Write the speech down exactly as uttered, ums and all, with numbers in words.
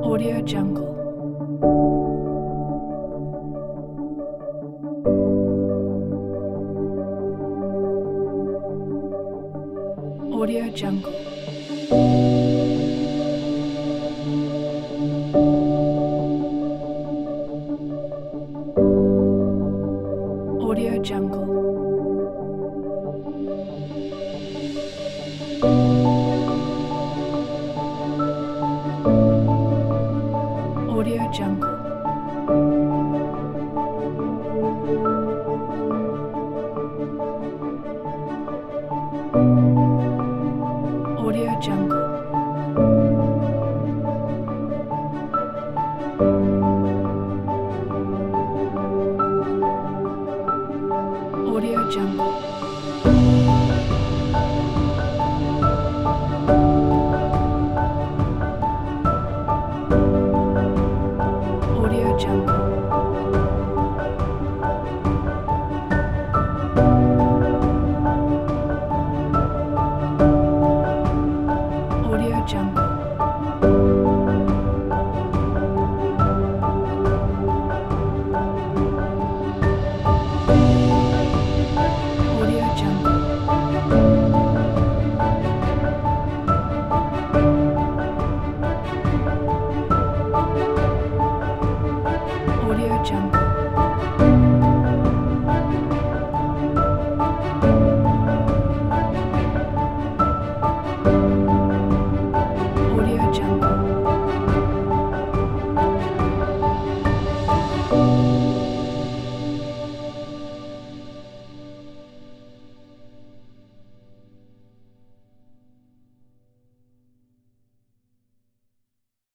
Audio Jungle. Audio Jungle. Audio Jungle. Audio Jungle. Audio Jungle. Audio Jungle. Audio Jungle. Audio Jungle. Audio Jungle. Audio Jungle. Audio Jungle.